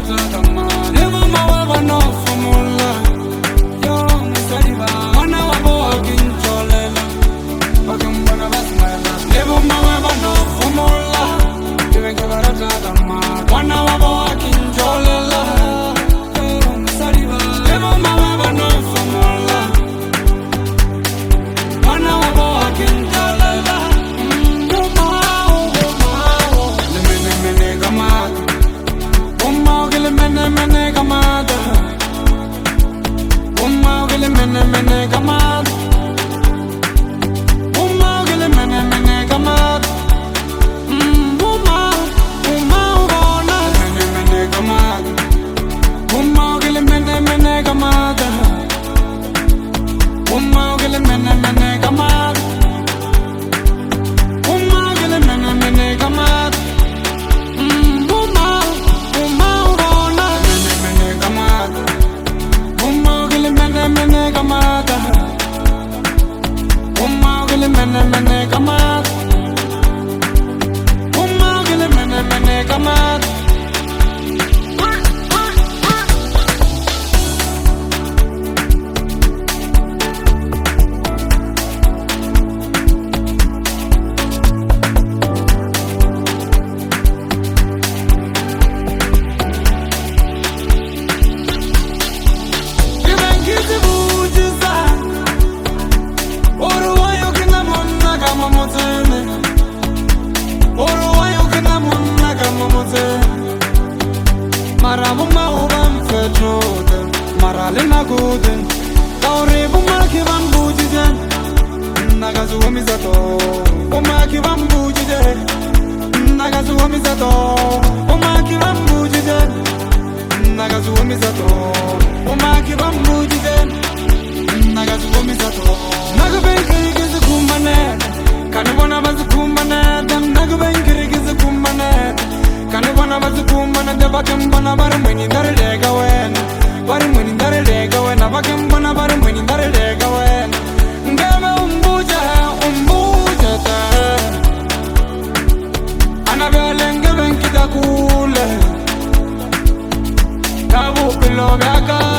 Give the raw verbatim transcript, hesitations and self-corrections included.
barata kama Never mawa no formula Yo misariba Wana wabo akincholela Bakambana basmela Never mawa no formula Yo barata kama Wana wabo akincholela Yo misariba Never mawa no formula Wana wabo akincholela Mene mene kamada, umma gele mene mene kamada, umma gele mene mene kamada, umma umma ona mene mene kamada, umma gele mene mene kamada, umma gele mene mene kamada, umma gele mene mene kamada. Mene kamada, umma gele mene mene kamada, umma gele mene mene kamada. Marabuma ubam fetroden, maralena guden, taurebuma kibam bujijen, nagazu mizato, uma kibam bujijen, nagazu mizato, uma kibam bujijen, nagazu mizato, uma kibam bujijen, nagazu mizato, nagaben kirigiz kumane, kanubona baz kumane, dem nagaben kirigiz kumane. Kanubana bazukumana debakem bana barumeni darele gawen barumeni darele gawen abakem bana barumeni darele gawen ngame umbuja umbuja ta anabelenge benkita kule tabu pilo gaka